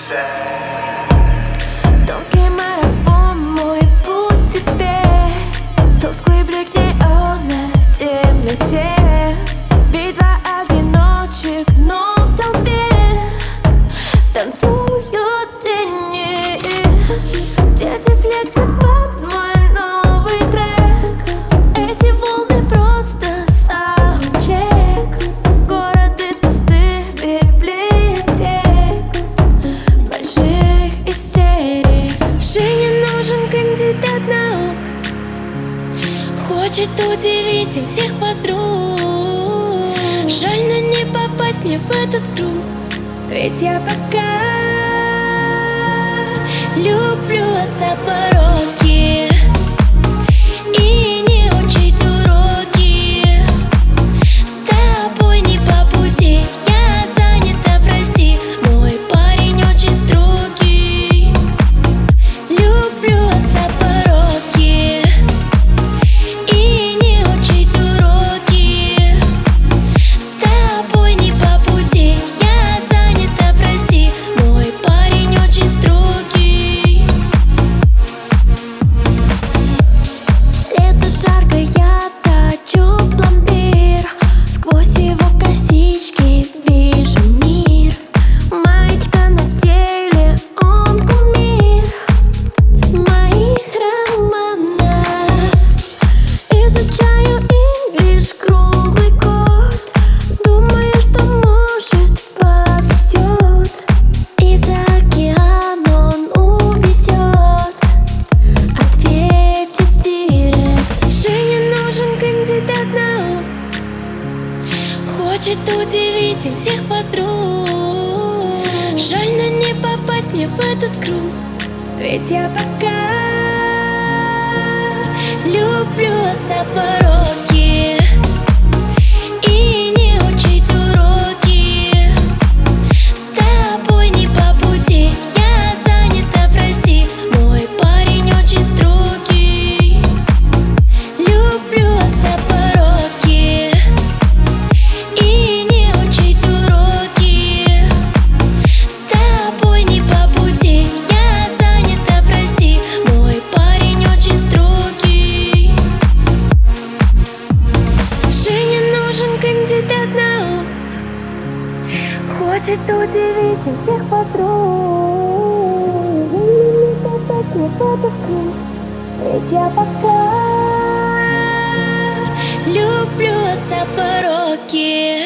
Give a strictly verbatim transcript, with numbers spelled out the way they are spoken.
Долгий марафон, мой путь теперь. Тусклый блик неона в темноте. Битва одиночек, но в толпе танцуют тени. Дети флексят под мой новый трек. Эти волны просто саундчек. Город из пустых библиотек, больших истерик. Жене нужен кандидат наук, хочет удивить им всех подруг. Жаль, но не попасть мне в этот круг, ведь я пока люблю особороки и не учить уроки. С тобой не по пути, я занята, прости. Мой парень очень строгий. Люблю особороки и не учить уроки. С тобой не по пути, я занята, прости. Мой парень очень строгий. Лето жарко, я точу пломбир. Сквозь его косички вижу мир. Маечка на теле, он кумир моих романов. Изучаю инглиш круглый год. Думаю, что может повезет, и за океан он увезет, ответив директ. Жене нужен кандидат наук, хочет удивить им всех подруг. Жаль, но не попасть мне в этот круг, ведь я пока люблю особороки и не учить уроки. С тобой не по пути, я занята, прости. Мой парень очень строгий. Люблю особороки и не учить уроки. С тобой не по пути, я занята, прости. Мой парень очень строгий. Жене нужен кандидат наук, хочет удивить им всех подруг. Не попасть мне в этот круг, ведь я пока люблю особороки.